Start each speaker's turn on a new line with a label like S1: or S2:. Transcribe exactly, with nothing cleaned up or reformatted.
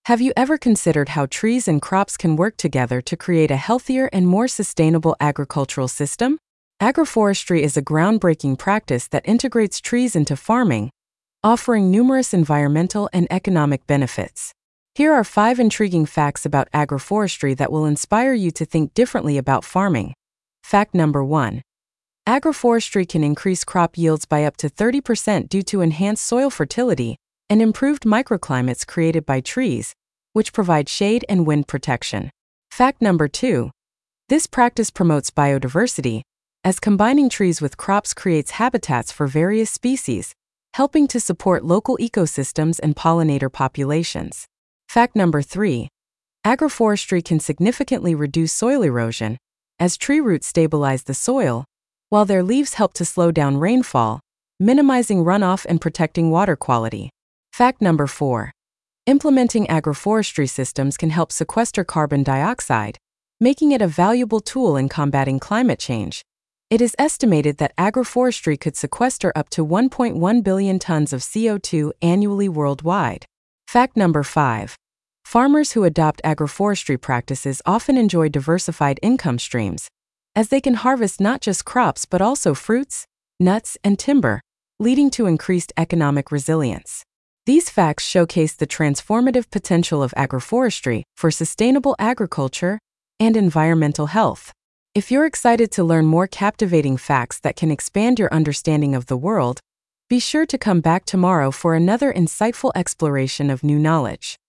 S1: Have you ever considered how trees and crops can work together to create a healthier and more sustainable agricultural system? Agroforestry is a groundbreaking practice that integrates trees into farming, offering numerous environmental and economic benefits. Here are five intriguing facts about agroforestry that will inspire you to think differently about farming. Fact number one. Agroforestry can increase crop yields by up to thirty percent due to enhanced soil fertility and improved microclimates created by trees, which provide shade and wind protection. Fact number two. This practice promotes biodiversity, as combining trees with crops creates habitats for various species, helping to support local ecosystems and pollinator populations. Fact number three. Agroforestry can significantly reduce soil erosion, as tree roots stabilize the soil, while their leaves help to slow down rainfall, minimizing runoff and protecting water quality. Fact number four. Implementing agroforestry systems can help sequester carbon dioxide, making it a valuable tool in combating climate change. It is estimated that agroforestry could sequester up to one point one billion tons of C O two annually worldwide. Fact number five. Farmers who adopt agroforestry practices often enjoy diversified income streams, as they can harvest not just crops but also fruits, nuts, and timber, leading to increased economic resilience. These facts showcase the transformative potential of agroforestry for sustainable agriculture and environmental health. If you're excited to learn more captivating facts that can expand your understanding of the world, be sure to come back tomorrow for another insightful exploration of new knowledge.